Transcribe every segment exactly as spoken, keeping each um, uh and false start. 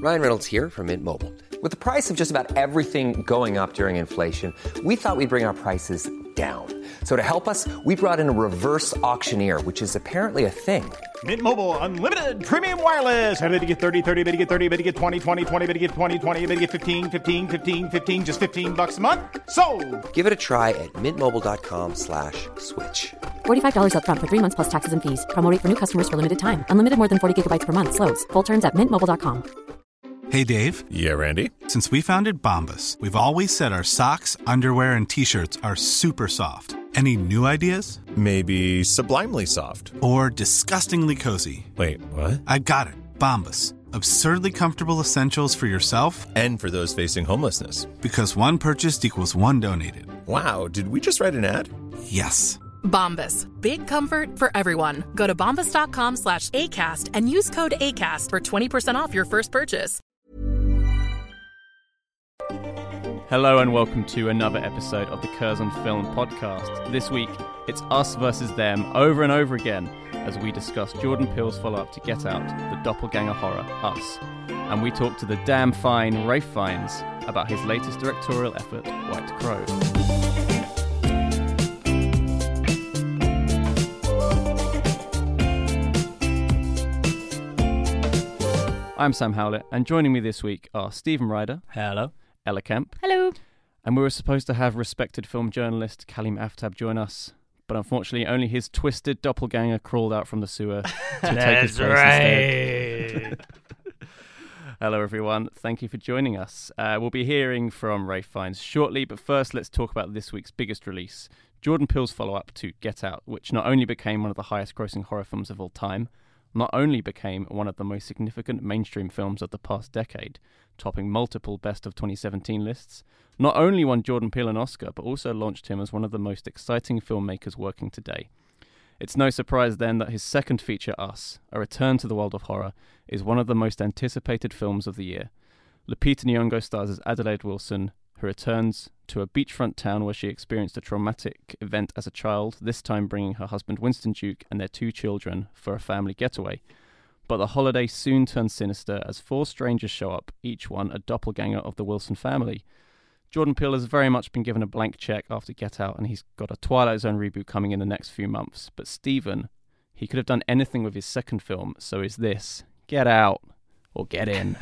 Ryan Reynolds here from Mint Mobile. With the price of just about everything going up during inflation, we thought we'd bring our prices down. So to help us, we brought in a reverse auctioneer, which is apparently a thing. Mint Mobile Unlimited Premium Wireless. How to get thirty, thirty, how to get thirty, how to get twenty, twenty, twenty, how to get twenty, twenty, how to get fifteen, fifteen, fifteen, fifteen, just fifteen bucks a month? Sold! Give it a try at mintmobile.com slash switch. forty-five dollars up front for three months plus taxes and fees. Promo rate for new customers for limited time. Unlimited more than forty gigabytes per month. Slows full terms at mint mobile dot com. Hey, Dave. Yeah, Randy. Since we founded Bombas, we've always said our socks, underwear, and T-shirts are super soft. Any new ideas? Maybe sublimely soft. Or disgustingly cozy. Wait, what? I got it. Bombas. Absurdly comfortable essentials for yourself and for those facing homelessness. Because one purchased equals one donated. Wow, did we just write an ad? Yes. Bombas. Big comfort for everyone. Go to bombas.com slash ACAST and use code ACAST for twenty percent off your first purchase. Hello and welcome to another episode of the Curzon Film Podcast. This week, it's us versus them over and over again as we discuss Jordan Peele's follow-up to Get Out, the doppelganger horror, Us. And we talk to the damn fine Ralph Fiennes about his latest directorial effort, White Crow. I'm Sam Howlett, and joining me this week are Stephen Ryder. Hello. Ella Kemp. Hello. And we were supposed to have respected film journalist Kalim Aftab join us, but unfortunately only his twisted doppelganger crawled out from the sewer to take his place right. instead. Hello everyone, thank you for joining us. Uh, we'll be hearing from Ralph Fiennes shortly, but first let's talk about this week's biggest release, Jordan Peele's follow-up to Get Out, which not only became one of the highest grossing horror films of all time, not only became one of the most significant mainstream films of the past decade, topping multiple Best of twenty seventeen lists, not only won Jordan Peele an Oscar, but also launched him as one of the most exciting filmmakers working today. It's no surprise then that his second feature, Us, a return to the world of horror, is one of the most anticipated films of the year. Lupita Nyong'o stars as Adelaide Wilson, who returns to a beachfront town where she experienced a traumatic event as a child, this time bringing her husband Winston Duke and their two children for a family getaway. But the holiday soon turns sinister as four strangers show up, each one a doppelganger of the Wilson family. Jordan Peele has very much been given a blank check after Get Out, and he's got a Twilight Zone reboot coming in the next few months. But Stephen, he could have done anything with his second film, so is this Get Out or Get In?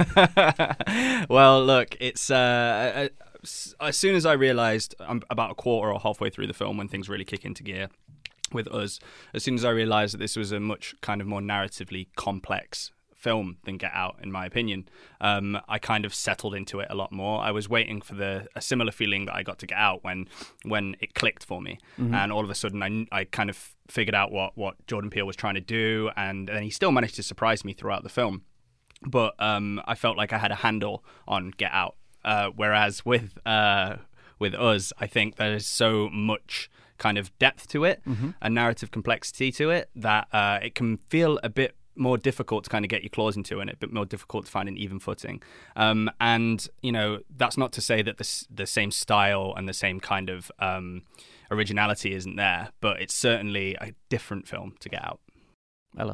Well, look, it's uh, as soon as I realised, I'm about a quarter or halfway through the film when things really kick into gear with Us, as soon as I realised that this was a much kind of more narratively complex film than Get Out, in my opinion, um, I kind of settled into it a lot more. I was waiting for the a similar feeling that I got to Get Out when when it clicked for me, mm-hmm. and all of a sudden I, I kind of figured out what, what Jordan Peele was trying to do, and then he still managed to surprise me throughout the film. But um, I felt like I had a handle on Get Out, uh, whereas with uh, with Us, I think there is so much kind of depth to it, mm-hmm. and narrative complexity to it, that uh, it can feel a bit more difficult to kind of get your claws into, and a bit more difficult to find an even footing. Um, and, you know, that's not to say that the, the same style and the same kind of um, originality isn't there, but it's certainly a different film to Get Out. Ella?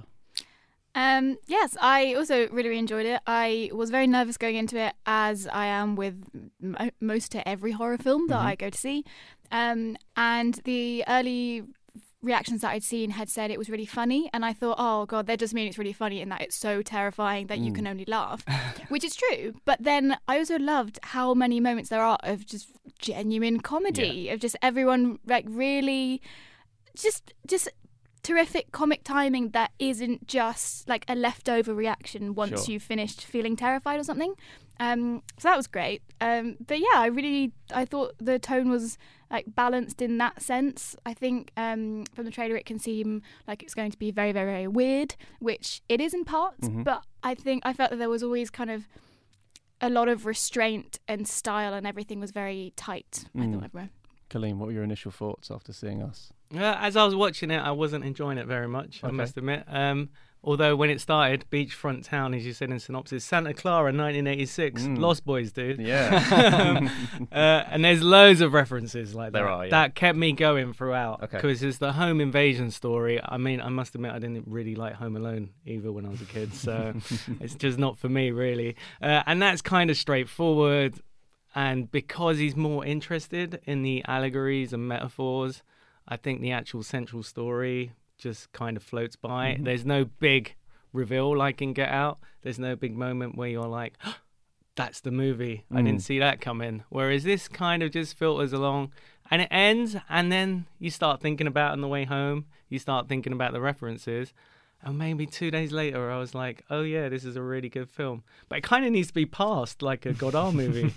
Um, yes, I also really, really enjoyed it. I was very nervous going into it, as I am with m- most to every horror film that mm-hmm. I go to see. Um, and the early reactions that I'd seen had said it was really funny, and I thought, oh god, that just means it's really funny in that it's so terrifying that mm. you can only laugh, which is true. But then I also loved how many moments there are of just genuine comedy, yeah. of just everyone like really just just terrific comic timing that isn't just like a leftover reaction once sure. you've finished feeling terrified or something. Um, so that was great. Um, but yeah, I really, I thought the tone was like balanced in that sense. I think um, from the trailer it can seem like it's going to be very, very, very weird, which it is in parts. Mm-hmm. But I think I felt that there was always kind of a lot of restraint and style, and everything was very tight. Mm. I thought everywhere. Kalim, what were your initial thoughts after seeing Us? Uh, as I was watching it, I wasn't enjoying it very much, okay. I must admit. Um, Although when it started, beachfront town, as you said in synopsis, Santa Clara, nineteen eighty-six, Mm. Lost Boys, dude. Yeah. um, uh, and there's loads of references like that. There are, yeah. That kept me going throughout. Okay. Because it's the home invasion story. I mean, I must admit, I didn't really like Home Alone either when I was a kid. So it's just not for me, really. Uh, and that's kind of straightforward. And because he's more interested in the allegories and metaphors, I think the actual central story just kind of floats by. Mm-hmm. There's no big reveal like in Get Out. There's no big moment where you're like, oh, that's the movie. I Mm. didn't see that coming. Whereas this kind of just filters along and it ends, and then you start thinking about it on the way home. You start thinking about the references. And maybe two days later, I was like, oh, yeah, this is a really good film. But it kind of needs to be passed like a Godard movie.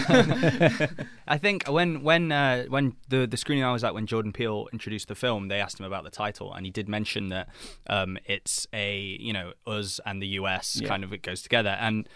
I think when when uh, when the the screening I was at when Jordan Peele introduced the film, they asked him about the title, and he did mention that um, it's a, you know, us and the U S Yeah. kind of, it goes together. And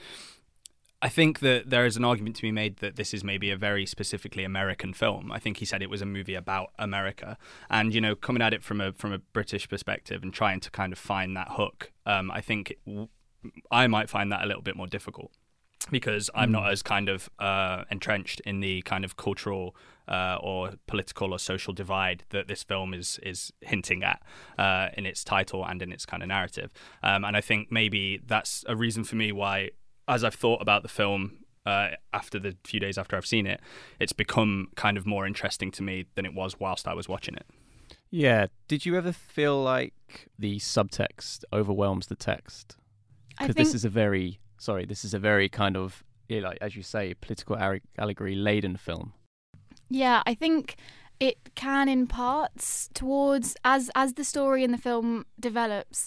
I think that there is an argument to be made that this is maybe a very specifically American film. I think he said it was a movie about America, and, you know, coming at it from a from a British perspective and trying to kind of find that hook, um, I think w- I might find that a little bit more difficult, because I'm not as kind of uh, entrenched in the kind of cultural uh, or political or social divide that this film is is hinting at uh, in its title and in its kind of narrative. Um, and I think maybe that's a reason for me why, as I've thought about the film uh, after the few days after I've seen it, it's become kind of more interesting to me than it was whilst I was watching it. Yeah. Did you ever feel like the subtext overwhelms the text? I Because think this is a very, sorry, this is a very kind of, yeah, like as you say, political allegory laden film. Yeah, I think it can in parts towards as as the story in the film develops.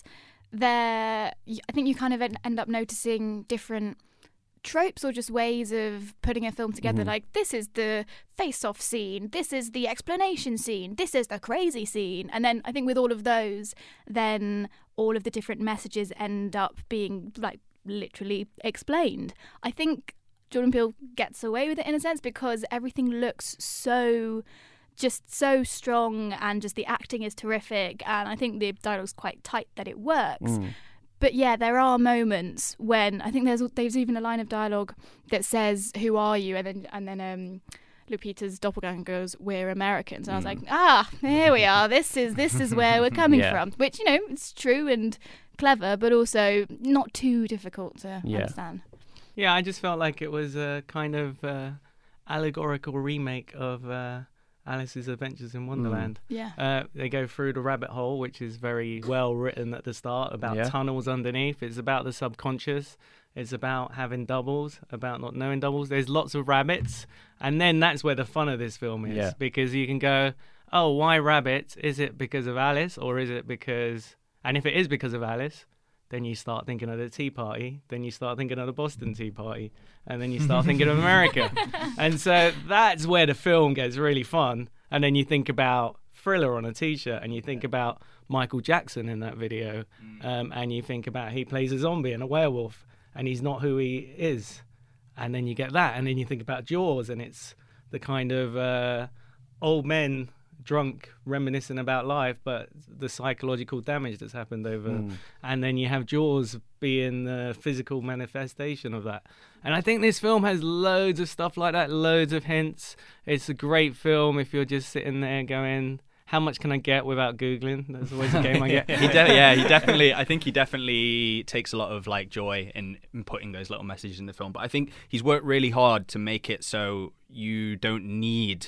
There, I think you kind of en- end up noticing different tropes or just ways of putting a film together. Mhm. Like, this is the face-off scene, this is the explanation scene, this is the crazy scene, and then I think with all of those, then all of the different messages end up being like literally explained. I think Jordan Peele gets away with it in a sense because everything looks so just so strong, and just the acting is terrific, and I think the dialogue's quite tight that it works. Mm. But yeah, there are moments when I think there's there's even a line of dialogue that says, "Who are you?" and then and then um, Lupita's doppelganger goes, "We're Americans." And I was like, "Ah, here we are. This is this is where we're coming Yeah. from." Which, you know, it's true and clever, but also not too difficult to Yeah. understand. Yeah, I just felt like it was a kind of uh, allegorical remake of uh, Alice's Adventures in Wonderland. Yeah. Uh, they go through the rabbit hole, which is very well written at the start, about Yeah. tunnels underneath. It's about the subconscious. It's about having doubles, about not knowing doubles. There's lots of rabbits. And then that's where the fun of this film is. Yeah. Because you can go, oh, why rabbits? Is it because of Alice, or is it because... And if it is because of Alice, then you start thinking of the Tea Party, then you start thinking of the Boston Tea Party, and then you start thinking of America. And so that's where the film gets really fun. And then you think about Thriller on a T-shirt, and you think about Michael Jackson in that video, um, and you think about he plays a zombie and a werewolf, and he's not who he is. And then you get that, and then you think about Jaws, and it's the kind of uh, old men drunk reminiscing about life, but the psychological damage that's happened over Mm. and then you have Jaws being the physical manifestation of that. And I think this film has loads of stuff like that, loads of hints. It's a great film if you're just sitting there going, how much can I get without Googling? That's always a game I get. he de- yeah, he definitely. I think he definitely takes a lot of like joy in, in putting those little messages in the film. But I think he's worked really hard to make it so you don't need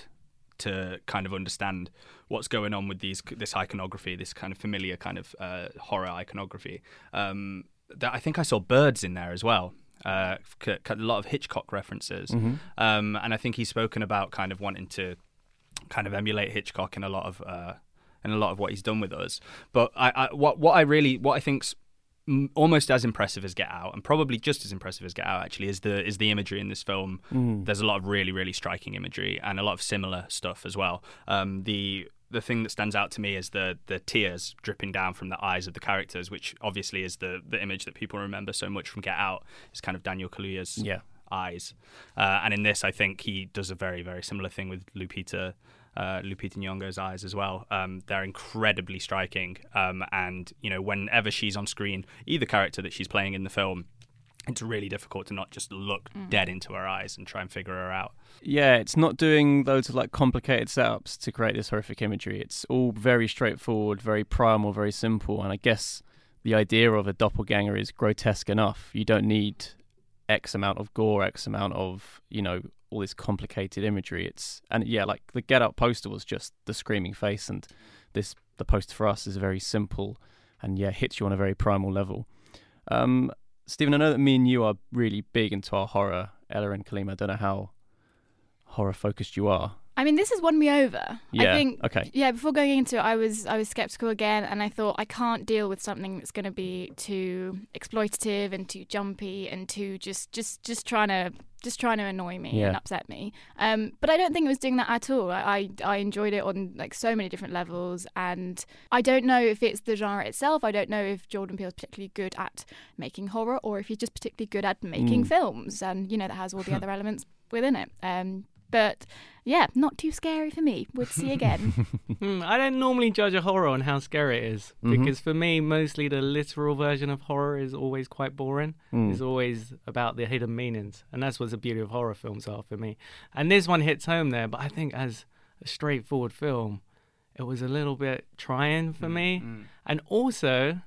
to kind of understand what's going on with these this iconography, this kind of familiar kind of uh, horror iconography. Um, that I think I saw birds in there as well. Uh, c- c- a lot of Hitchcock references, Mm-hmm. um, and I think he's spoken about kind of wanting to kind of emulate Hitchcock in a lot of uh, in a lot of what he's done with us. But I, I what what I really what I think's m- almost as impressive as Get Out, and probably just as impressive as Get Out actually, is the is the imagery in this film. Mm. There's a lot of really really striking imagery and a lot of similar stuff as well. Um, the the thing that stands out to me is the the tears dripping down from the eyes of the characters, which obviously is the the image that people remember so much from Get Out. Is kind of Daniel Kaluuya's Yeah. eyes, uh, and in this I think he does a very very similar thing with Lupita. uh, Lupita Nyong'o's eyes as well. Um, they're incredibly striking. Um, and, you know, whenever she's on screen, either character that she's playing in the film, it's really difficult to not just look mm. dead into her eyes and try and figure her out. Yeah, it's not doing loads of like complicated setups to create this horrific imagery. It's all very straightforward, very primal, very simple. And I guess the idea of a doppelganger is grotesque enough. You don't need X amount of gore, X amount of, you know, all this complicated imagery. It's and yeah, like the Get Out poster was just the screaming face, and this the poster for us is very simple and yeah, hits you on a very primal level. Um, Stephen, I know that me and you are really big into our horror. Ella and Kaleem, I don't know how horror focused you are. I mean, this has won me over. Yeah. I think. Okay. Yeah. Before going into it, I was I was skeptical again, and I thought I can't deal with something that's going to be too exploitative and too jumpy and too just just just trying to just trying to annoy me yeah. and upset me. Um, but I don't think it was doing that at all. I, I I enjoyed it on like so many different levels, and I don't know if it's the genre itself. I don't know if Jordan Peele's particularly good at making horror, or if he's just particularly good at making mm. films, and you know that has all the other elements within it. Um, But, yeah, not too scary for me. Would see again. mm, I don't normally judge a horror on how scary it is. Mm-hmm. Because for me, mostly the literal version of horror is always quite boring. Mm. It's always about the hidden meanings. And that's what the beauty of horror films are for me. And this one hits home there. But I think as a straightforward film, it was a little bit trying for mm, me. Mm. And also,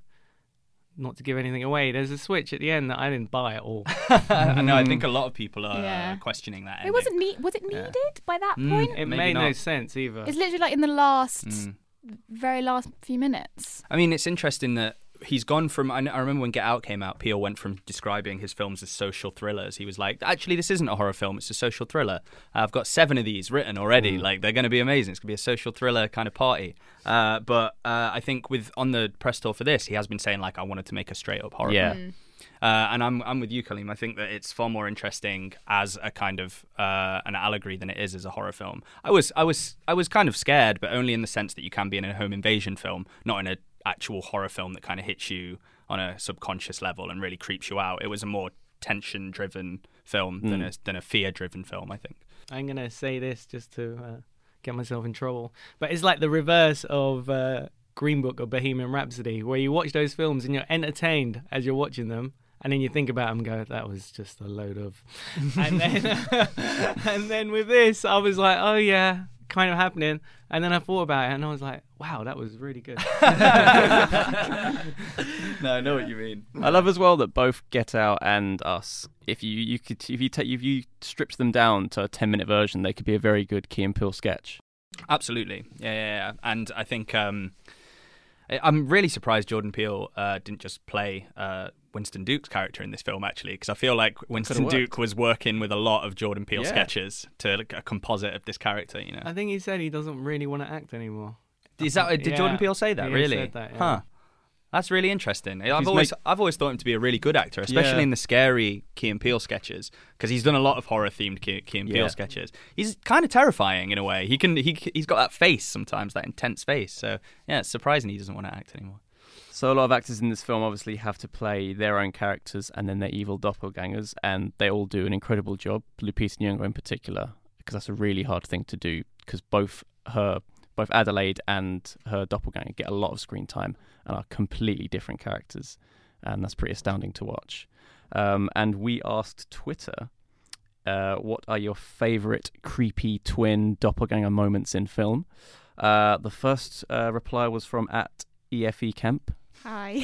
not to give anything away, there's a switch at the end that I didn't buy at all. I know, I think a lot of people are yeah. questioning that. It wasn't ne- Was it needed yeah. by that mm, point? It Maybe made not. no sense either. It's literally like in the last, mm. very last few minutes. I mean, it's interesting that he's gone from, I remember when Get Out came out, Peele went from describing his films as social thrillers. He was like, actually, this isn't a horror film, it's a social thriller. I've got seven of these written already. Mm. Like, they're going to be amazing. It's going to be a social thriller kind of party. Uh, but uh, I think with on the press tour for this, he has been saying, like, I wanted to make a straight-up horror yeah. film. Uh, and I'm I'm with you, Kaleem. I think that it's far more interesting as a kind of uh, an allegory than it is as a horror film. I was I was I was kind of scared, but only in the sense that you can be in a home invasion film, not in an actual horror film that kind of hits you on a subconscious level and really creeps you out. It was a more tension-driven film mm. than a than a fear-driven film, I think. I'm gonna say this just to uh, get myself in trouble, but it's like the reverse of uh, Green Book or Bohemian Rhapsody, where you watch those films and you're entertained as you're watching them. And then you think about them and go, that was just a load of... and then and then with this, I was like, oh, yeah, kind of happening. And then I thought about it and I was like, wow, that was really good. No, I know what you mean. I love as well that both Get Out and Us, if you, you could if you take if you stripped them down to a ten minute version, they could be a very good Key and Peele sketch. Absolutely. Yeah, yeah, yeah. And I think... Um, I'm really surprised Jordan Peele uh, didn't just play uh, Winston Duke's character in this film, actually, because I feel like Winston Duke was working with a lot of Jordan Peele yeah. sketches to like, a composite of this character. You know, I think he said he doesn't really want to act anymore. Is that did yeah. Jordan Peele say that? He really? Said that, yeah. Huh. That's really interesting. I've always make... I've always thought him to be a really good actor, especially yeah. in the scary Key and Peele sketches, because he's done a lot of horror-themed Key, Key and Peele yeah. sketches. He's kind of terrifying in a way. He can he he's got that face sometimes, that intense face. So yeah, it's surprising he doesn't want to act anymore. So a lot of actors in this film obviously have to play their own characters and then their evil doppelgangers, and they all do an incredible job. Lupita Nyong'o in particular, because that's a really hard thing to do, because both her, both Adelaide and her doppelganger get a lot of screen time and are completely different characters, and that's pretty astounding to watch. Um, and we asked Twitter, uh, what are your favourite creepy twin doppelganger moments in film? Uh, the first uh, reply was from at E F E Camp. Hi.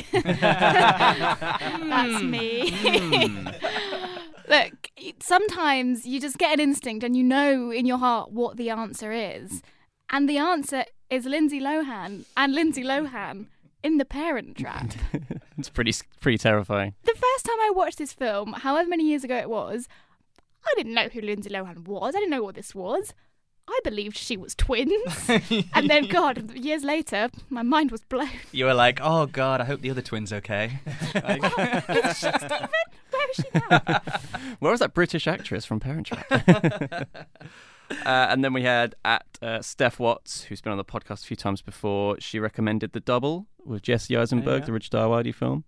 That's me. Mm. Look, sometimes you just get an instinct and you know in your heart what the answer is. And the answer is Lindsay Lohan and Lindsay Lohan in The Parent Trap. It's pretty pretty terrifying. The first time I watched this film, however many years ago it was, I didn't know who Lindsay Lohan was. I didn't know what this was. I believed she was twins. And then, God, years later, my mind was blown. You were like, oh, God, I hope the other twin's okay. Like, is she Stephen? Where is she now? Where was that British actress from Parent Trap? uh, and then we had at uh, Steph Watts, who's been on the podcast a few times before. She recommended The Double with Jesse Eisenberg, oh, yeah. the Rich Dawadi film.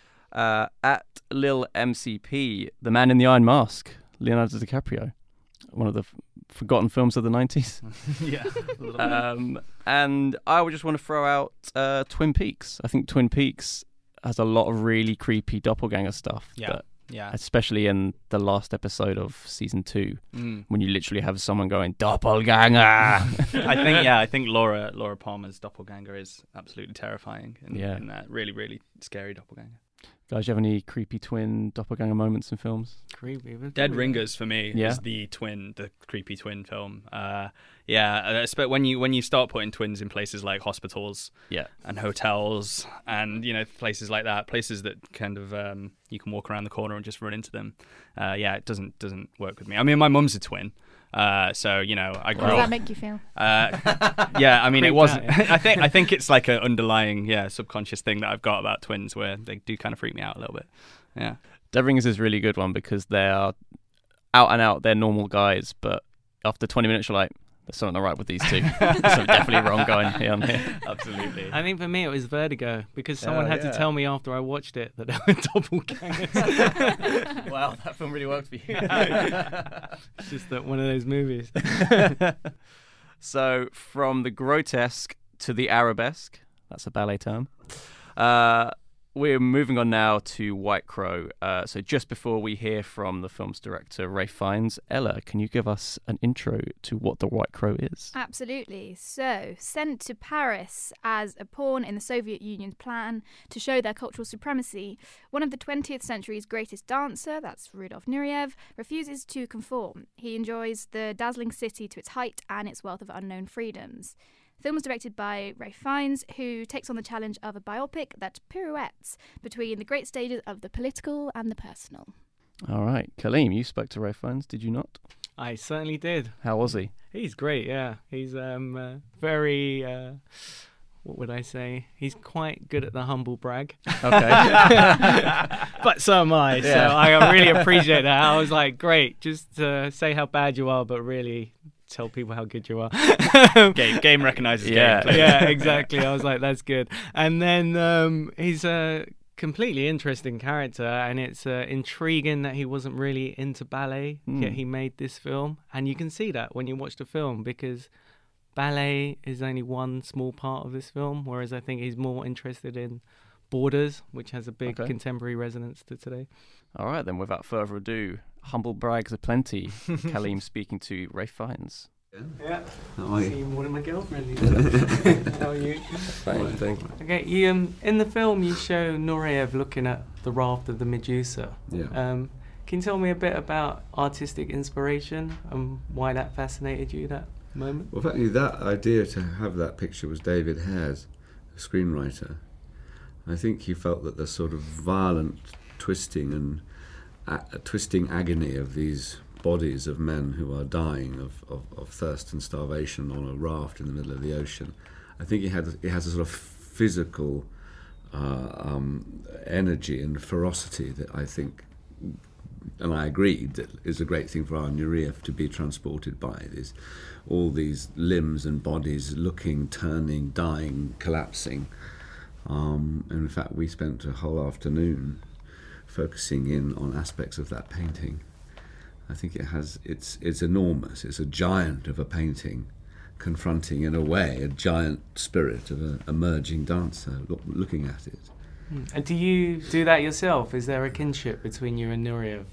Uh, at Lil M C P, The Man in the Iron Mask, Leonardo DiCaprio. one of the f- forgotten films of the nineties. Yeah. um, and I would just want to throw out uh, Twin Peaks. I think Twin Peaks has a lot of really creepy doppelganger stuff. Yeah. That, yeah. Especially in the last episode of season two, mm. when you literally have someone going doppelganger. I think yeah, I think Laura Laura Palmer's doppelganger is absolutely terrifying. In, yeah. in that really really scary doppelganger. Guys, do you have any creepy twin doppelganger moments in films? Creepy. Dead Ringers for me yeah. is the twin, the creepy twin film. Uh, yeah, but when you when you start putting twins in places like hospitals, yeah. and hotels, and you know places like that, places that kind of um, you can walk around the corner and just run into them. Uh, yeah, it doesn't doesn't work with me. I mean, my mum's a twin. Uh, so you know, I grew How does up. that make you feel? Uh, yeah, I mean, it Creeped wasn't. out, yeah. I think I think it's like an underlying, yeah, subconscious thing that I've got about twins, where they do kind of freak me out a little bit. Yeah, Dead Ringers is a really good one because they are out and out. They're normal guys, but after twenty minutes, you're like, there's something not right with these two. There's something definitely wrong going here on here. Absolutely. I think for me it was Vertigo because someone Oh, had yeah. to tell me after I watched it that they were doppelgangers. Wow, that film really worked for you. It's just that one of those movies. So, from the grotesque to the arabesque, that's a ballet term. Uh, we're moving on now to White Crow. Uh, so, just before we hear from the film's director, Ralph Fiennes, Ella, can you give us an intro to what the White Crow is? Absolutely. So, sent to Paris as a pawn in the Soviet Union's plan to show their cultural supremacy, one of the twentieth century's greatest dancer, that's Rudolf Nureyev, refuses to conform. He enjoys the dazzling city to its height and its wealth of unknown freedoms. The film was directed by Ralph Fiennes, who takes on the challenge of a biopic that pirouettes between the great stages of the political and the personal. All right. Kaleem, you spoke to Ralph Fiennes, did you not? I certainly did. How was he? He's great, yeah. He's um uh, very, uh, what would I say? He's quite good at the humble brag. Okay. But so am I, so Yeah. I really appreciate that. I was like, great, just uh, say how bad you are, but really tell people how good you are. game game recognizes Yeah. game. Yeah, exactly. I was like, that's good. And then um, he's a completely interesting character, and it's uh, intriguing that he wasn't really into ballet, Mm. yet he made this film. And you can see that when you watch the film, because ballet is only one small part of this film, whereas I think he's more interested in Borders, which has a big Okay. contemporary resonance to today. All right, then, without further ado, humble brags aplenty. Kaleem speaking to Ralph Fiennes. Yeah. How are you? See more than my girlfriend these days. How are you? Fine, thank you. Okay, you, um, in the film you show Nureyev looking at the raft of the Medusa. Yeah. Um, can you tell me a bit about artistic inspiration and why that fascinated you, that moment? Well, actually, that idea to have that picture was David Hare's, a screenwriter. I think he felt that the sort of violent twisting and a- twisting agony of these bodies of men who are dying of, of, of thirst and starvation on a raft in the middle of the ocean, I think he had he has a sort of physical uh, um, energy and ferocity that I think, and I agreed, that is a great thing for our Nureyev to be transported by. These, all these limbs and bodies looking, turning, dying, collapsing. Um, and in fact, we spent a whole afternoon focusing in on aspects of that painting. I think it has, it's it's enormous. It's a giant of a painting, confronting in a way a giant spirit of an emerging dancer look, looking at it. Mm. And do you do that yourself? Is there a kinship between you and Nureyev?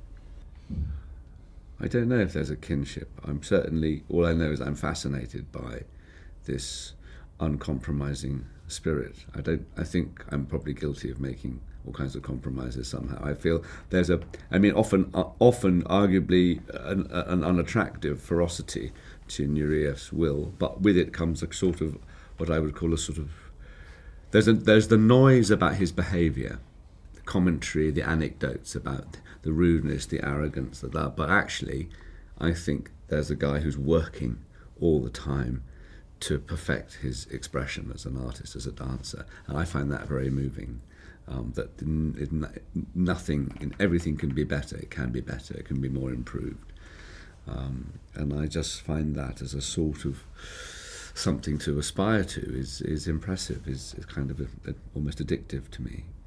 I don't know if there's a kinship. I'm certainly, all I know is I'm fascinated by this uncompromising spirit. I don't. I think I'm probably guilty of making all kinds of compromises somehow. I feel there's a. I mean, often, uh, often, arguably, an, an unattractive ferocity to Nureyev's will, but with it comes a sort of what I would call a sort of. There's a there's the noise about his behaviour, the commentary, the anecdotes about the rudeness, the arrogance, the that. But actually, I think there's a guy who's working all the time to perfect his expression as an artist, as a dancer, and I find that very moving. Um, that n- it, nothing, in, everything can be better. It can be better. It can be more improved, um, and I just find that as a sort of something to aspire to is is impressive. Is is kind of a, a, almost addictive to me.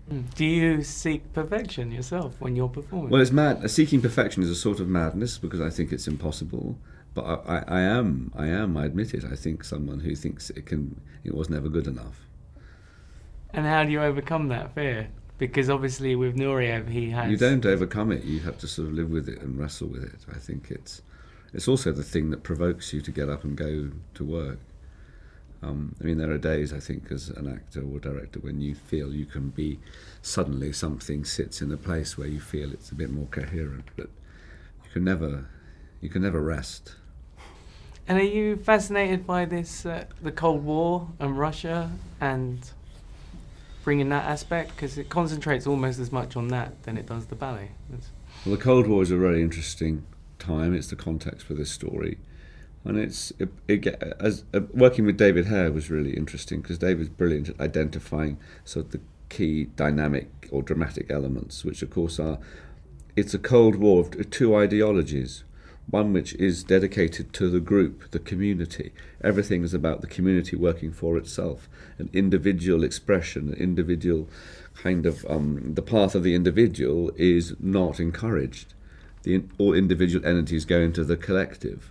Do you seek perfection yourself when you're performing? Well, it's mad. Seeking perfection is a sort of madness because I think it's impossible. But I, I, I am, I am, I admit it, I think someone who thinks it can, it was never good enough. And how do you overcome that fear? Because obviously with Nureyev, he has... You don't overcome it, you have to sort of live with it and wrestle with it. I think it's it's also the thing that provokes you to get up and go to work. Um, I mean, there are days, I think, as an actor or director, when you feel you can be, suddenly something sits in a place where you feel it's a bit more coherent, but you can never, you can never rest. And are you fascinated by this, uh, the Cold War and Russia, and bringing that aspect? Because it concentrates almost as much on that than it does the ballet. It's... Well, the Cold War is a very interesting time. It's the context for this story. And it's it, it, as uh, working with David Hare was really interesting because David's brilliant at identifying sort of the key dynamic or dramatic elements, which of course are, it's a Cold War of two ideologies. One which is dedicated to the group, the community. Everything is about the community working for itself. An individual expression, an individual kind of, um, the path of the individual is not encouraged. The, all individual entities go into the collective.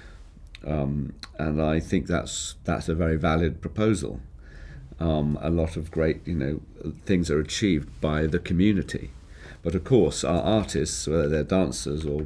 Um, and I think that's that's a very valid proposal. Um, a lot of great, you know, things are achieved by the community. But of course, our artists, whether they're dancers or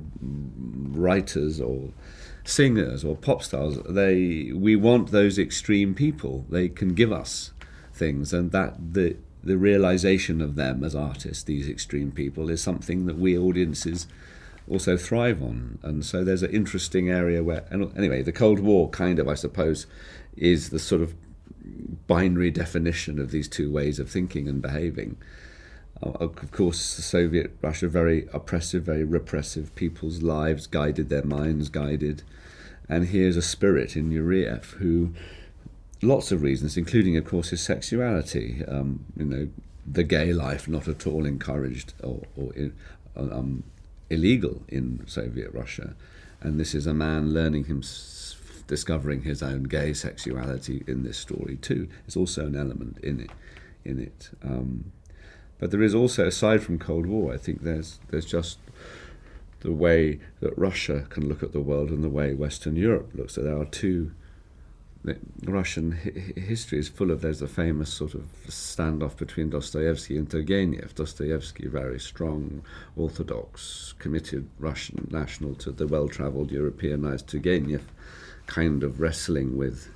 writers or singers or pop stars, they we want those extreme people. They can give us things, and that the the realization of them as artists, these extreme people, is something that we audiences also thrive on. And so there's an interesting area where, and anyway, the Cold War kind of, I suppose, is the sort of binary definition of these two ways of thinking and behaving. Uh, of course, the Soviet Russia, very oppressive, very repressive, people's lives guided, their minds guided. And here's a spirit in Nureyev who, lots of reasons, including, of course, his sexuality, um, you know, the gay life not at all encouraged or, or um, illegal in Soviet Russia. And this is a man learning him, discovering his own gay sexuality in this story too. It's also an element in it. In it. Um, but there is also, aside from Cold War, I think there's there's just the way that Russia can look at the world and the way Western Europe looks. So there are two. The Russian hi- history is full of, there's a famous sort of standoff between Dostoevsky and Turgenev. Dostoevsky, very strong, orthodox, committed Russian national to the well-travelled Europeanized Turgenev, kind of wrestling with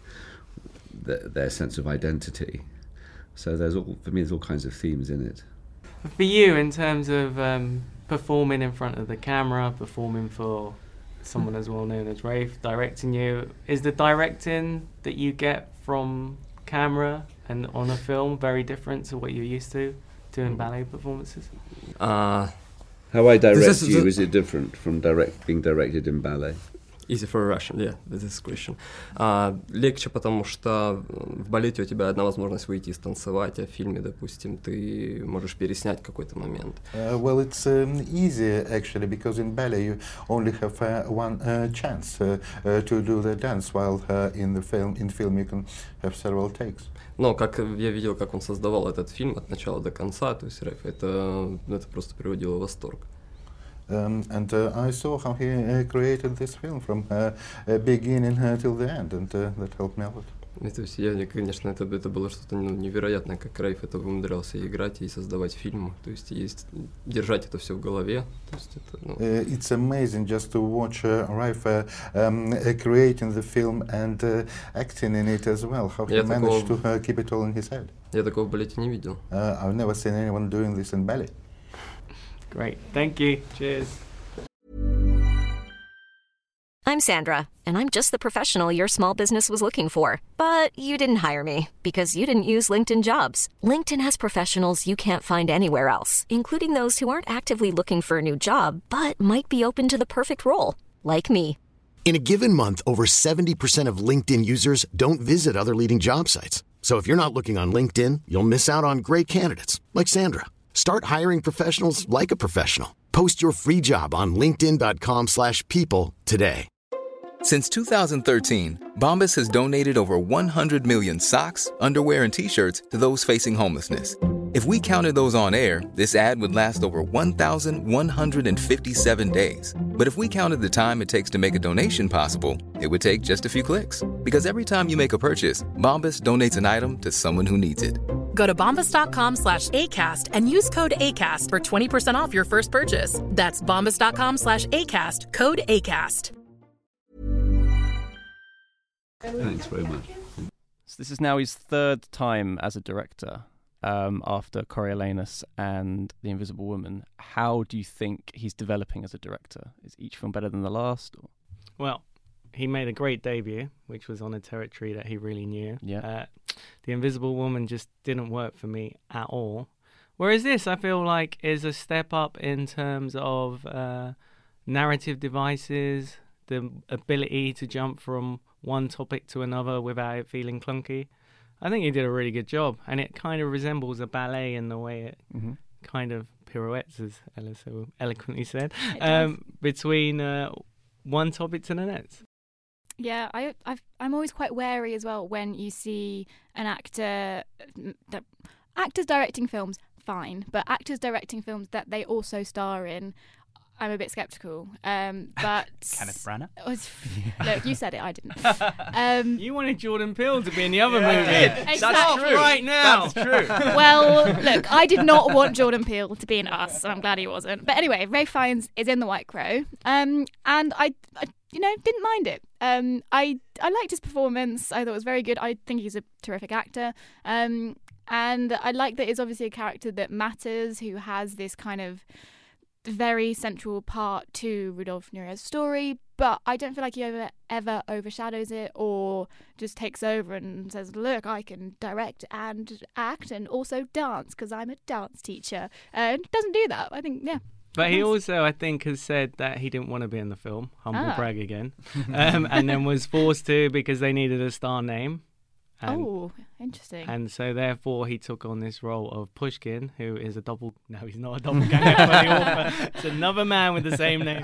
the, their sense of identity. So there's all, for me, there's all kinds of themes in it. For you, in terms of um, performing in front of the camera, performing for someone as well known as Rafe, directing you, is the directing that you get from camera and on a film very different to what you're used to doing ballet performances? Uh, How I direct is you, the, is it different from direct being directed in ballet? Easy for a Russian, yeah, this is question. Uh, легче, потому что в балете у тебя одна возможность выйти и станцевать, а в фильме, допустим, ты можешь переснять какой-то момент. Uh, well, it's um, easier actually because in ballet you only have uh, one uh, chance uh, uh, to do the dance, while uh, in the film, in film you can have several takes. Но как я видел, как он создавал этот фильм от начала до конца, то есть Райф, это, это просто приводило в восторг. Um, and uh, I saw how he uh, created this film from uh, uh, beginning uh, till the end, and uh, that helped me a lot. И, то есть я, конечно, это, это было что-то ну, невероятное, как Райф это умудрялся играть и создавать фильмы, то есть, есть держать это все в голове. То есть это, ну... uh, it's amazing just to watch uh, Ralph uh, um, uh, creating the film and uh, acting in it as well. How he я managed такого... to uh, keep it all in his head. Я такого в балете не видел. Uh, I've never seen anyone doing this in ballet. Great, thank you. Cheers. I'm Sandra, and I'm just the professional your small business was looking for. But you didn't hire me because you didn't use LinkedIn Jobs. LinkedIn has professionals you can't find anywhere else, including those who aren't actively looking for a new job, but might be open to the perfect role, like me. In a given month, over seventy percent of LinkedIn users don't visit other leading job sites. So if you're not looking on LinkedIn, you'll miss out on great candidates, like Sandra. Start hiring professionals like a professional. Post your free job on linkedin dot com slash people today. Since two thousand thirteen, Bombas has donated over one hundred million socks, underwear, and T-shirts to those facing homelessness. If we counted those on air, this ad would last over one thousand one hundred fifty-seven days. But if we counted the time it takes to make a donation possible, it would take just a few clicks. Because every time you make a purchase, Bombas donates an item to someone who needs it. Go to bombas.com slash ACAST and use code ACAST for twenty percent off your first purchase. That's bombas.com slash ACAST, code ACAST. Thanks very much. So this is now his third time as a director. Um, after Coriolanus and The Invisible Woman. How do you think he's developing as a director? Is each film better than the last? Or? Well, he made a great debut, which was on a territory that he really knew. Yeah. Uh, The Invisible Woman just didn't work for me at all. Whereas this, I feel like, is a step up in terms of uh, narrative devices, the ability to jump from one topic to another without it feeling clunky. I think he did a really good job, and it kind of resembles a ballet in the way it mm-hmm. kind of pirouettes, as Ella so eloquently said, um, between uh, one topic to the next. Yeah, I, I've, I'm always quite wary as well when you see an actor, that, actors directing films, fine, but actors directing films that they also star in, I'm a bit sceptical, um, but Kenneth Branagh. Look, you said it, I didn't. Um, you wanted Jordan Peele to be in the other yeah, movie. Exactly. That's true. Right now. That's true. Well, look, I did not want Jordan Peele to be in Us, and I'm glad he wasn't. But anyway, Ralph Fiennes is in The White Crow, um, and I, I, you know, didn't mind it. Um, I, I liked his performance. I thought it was very good. I think he's a terrific actor. Um, and I like that it's obviously a character that matters, who has this kind of very central part to Rudolf Nurew's story, but I don't feel like he ever ever overshadows it or just takes over and says, look, I can direct and act and also dance because I'm a dance teacher, and doesn't do that. I think, yeah. But he nice. also, I think, has said that he didn't want to be in the film, humble Ah. brag again, um, and then was forced to because they needed a star name. And, oh, interesting. And so, therefore, he took on this role of Pushkin, who is a double... No, he's not a doppelganger for the author. It's another man with the same name.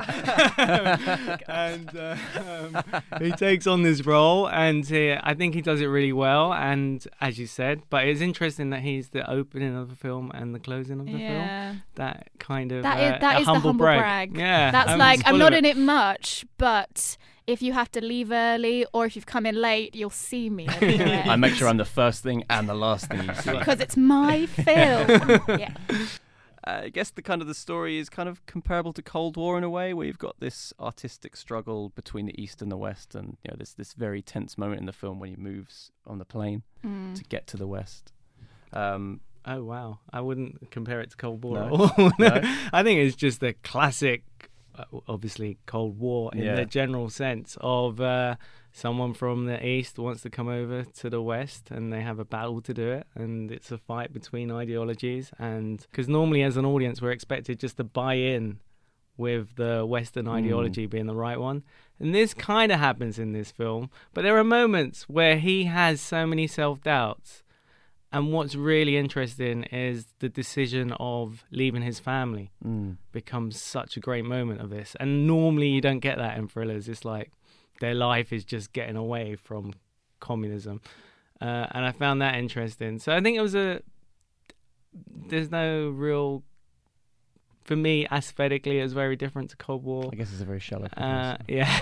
and uh, um, he takes on this role, and he, I think he does it really well, and as you said, but it's interesting that he's the opening of the film and the closing of the yeah. film. That kind of... That uh, is, that a is humble the humble brag. brag. Yeah. That's um, like, he's I'm full not of in it much, but... if you have to leave early or if you've come in late, you'll see me. I make sure I'm the first thing and the last thing you see. Because it's my film. Yeah. Uh, I guess the kind of the story is kind of comparable to Cold War in a way, where you've got this artistic struggle between the East and the West, and you know, there's this very tense moment in the film when he moves on the plane mm. to get to the West. Um, oh wow! I wouldn't compare it to Cold War no. at all. no. I think it's just a classic. Uh, obviously Cold War in yeah. the general sense of uh, someone from the East wants to come over to the West and they have a battle to do it, and it's a fight between ideologies, and because normally as an audience we're expected just to buy in with the Western mm. ideology being the right one, and this kind of happens in this film, but there are moments where he has so many self-doubts. And what's really interesting is the decision of leaving his family mm. becomes such a great moment of this. And normally you don't get that in thrillers. It's like their life is just getting away from communism. Uh, and I found that interesting. So I think it was a... There's no real... For me, aesthetically, it was very different to Cold War. I guess it's a very shallow uh, Yeah.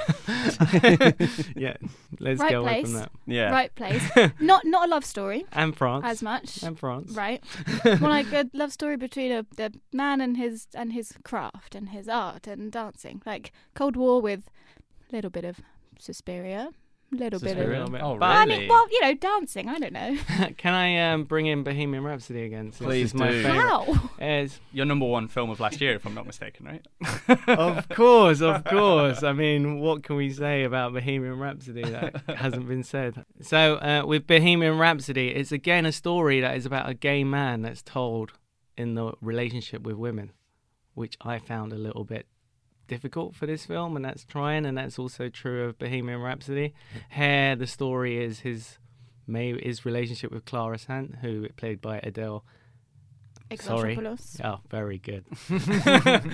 yeah. Let's right go away place. from that. Yeah. Right place. Not not a love story. And France. As much. And France. Right. More like a love story between a, a man and his and his craft and his art and dancing. Like Cold War with a little bit of Suspiria. Little Suspiria. bit of... Oh, really? I mean, well, you know, dancing, I don't know. Can I um, bring in Bohemian Rhapsody again? Please do. My Wow. Is your number one film of last year, if I'm not mistaken, right? Of course, of course. I mean, what can we say about Bohemian Rhapsody that hasn't been said? So, uh, with Bohemian Rhapsody, it's again a story that is about a gay man that's told in the relationship with women, which I found a little bit difficult for this film, and that's trying, and that's also true of Bohemian Rhapsody. Here, the story is his May his relationship with Clara Sant, who played by Adele. Sorry. Exarchopoulos. Oh, very good.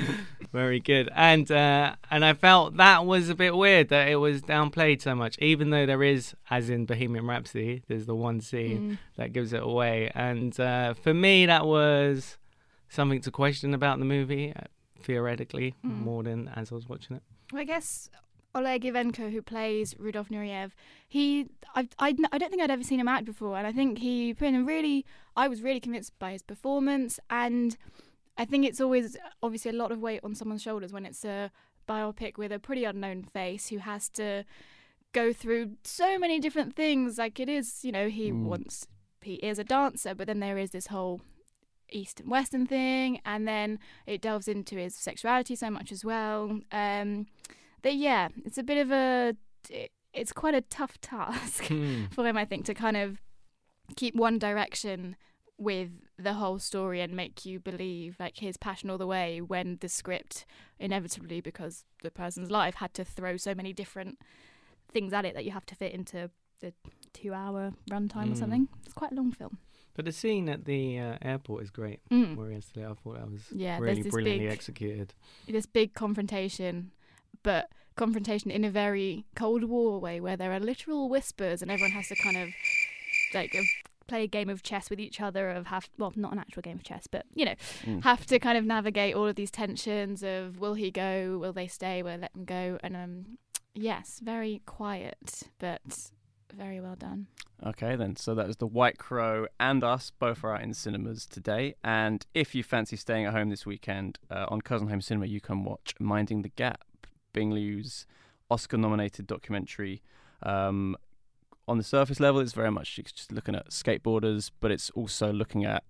Very good. And uh, and I felt that was a bit weird that it was downplayed so much, even though there is, as in Bohemian Rhapsody, there's the one scene mm. that gives it away. And uh, for me, that was something to question about the movie, uh, theoretically, mm. more than as I was watching it. Well, I guess Oleg Ivanko, who plays Rudolf Nureyev, he, I, I, I don't think I'd ever seen him act before, and I think he put in a really, I was really convinced by his performance, and I think it's always obviously a lot of weight on someone's shoulders when it's a biopic with a pretty unknown face who has to go through so many different things. Like it is, you know, he mm. wants, he is a dancer, but then there is this whole East and Western thing, and then it delves into his sexuality so much as well. Um, that yeah, it's a bit of a, it, it's quite a tough task mm. for him, I think, to kind of keep one direction with the whole story and make you believe like his passion all the way when the script inevitably, because the person's life, had to throw so many different things at it that you have to fit into the two hour runtime mm. or something. It's quite a long film. But the scene at the uh, airport is great. Mm. Where yesterday I thought that was yeah, really brilliantly big, executed. This big confrontation, but confrontation in a very Cold War way where there are literal whispers and everyone has to kind of like uh, play a game of chess with each other of have well not an actual game of chess, but you know mm. have to kind of navigate all of these tensions of will he go, will they stay, will they let him go, and um yes, very quiet but very well done. Okay then, so that is The White Crow and Us, both are out in cinemas today, and if you fancy staying at home this weekend, uh, on Cousin Home Cinema you can watch Minding the Gap, Bing Liu's Oscar nominated documentary. um On the surface level, it's very much just looking at skateboarders, but it's also looking at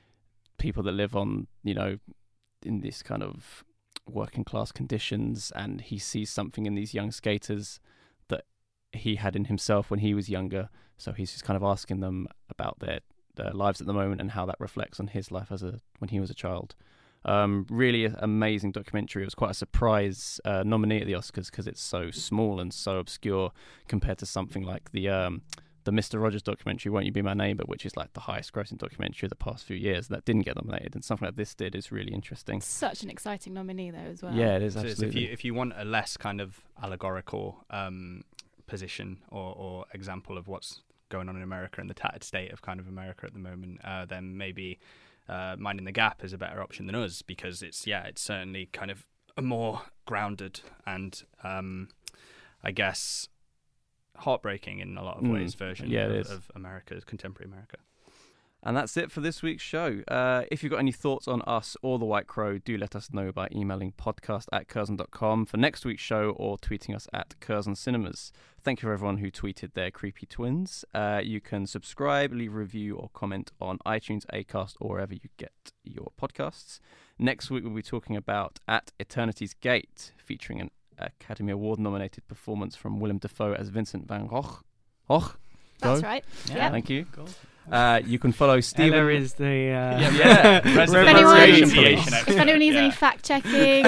people that live on, you know, in this kind of working class conditions, and he sees something in these young skaters that he had in himself when he was younger. So he's just kind of asking them about their, their lives at the moment and how that reflects on his life as a when he was a child. Um, really amazing documentary. It was quite a surprise uh, nominee at the Oscars because it's so small and so obscure compared to something like the um, the Mister Rogers documentary, Won't You Be My Neighbor, which is like the highest grossing documentary of the past few years that didn't get nominated, and something like this did is really interesting. Such an exciting nominee though as well. Yeah, it is, so absolutely. If you, if you want a less kind of allegorical um, position or, or example of what's going on in America and the tattered state of kind of America at the moment, uh, then maybe Uh, Minding the Gap is a better option than Us, because it's yeah it's certainly kind of a more grounded and um, I guess heartbreaking in a lot of mm. ways version yeah, of, it is. of America's contemporary America. And that's it for this week's show. Uh, if you've got any thoughts on Us or The White Crow, do let us know by emailing podcast at curzon dot com for next week's show, or tweeting us at Curzon Cinemas. Thank you for everyone who tweeted their creepy twins. Uh, you can subscribe, leave a review or comment on iTunes, Acast, or wherever you get your podcasts. Next week we'll be talking about At Eternity's Gate, featuring an Academy Award-nominated performance from Willem Dafoe as Vincent van Gogh. Gogh? That's right. Yeah. Yep. Thank you. Uh, you can follow Stephen. Ella is the uh, yeah, yeah. if anyone, if anyone needs yeah. any fact checking,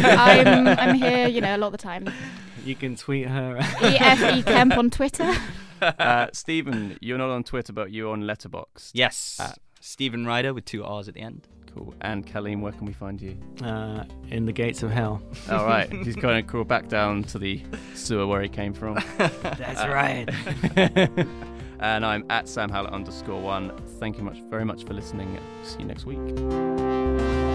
I'm I'm here. You know, a lot of the time. You can tweet her. E F E Kemp on Twitter. Uh, Stephen, you're not on Twitter, but you're on Letterboxd. Yes. Uh, Stephen Ryder with two R's at the end. Cool. And Kaleem, where can we find you? Uh, in the gates of hell. All right. He's going to crawl back down to the sewer where he came from. That's uh, right. And I'm at Sam Hallett underscore one. Thank you much, very much for listening. See you next week.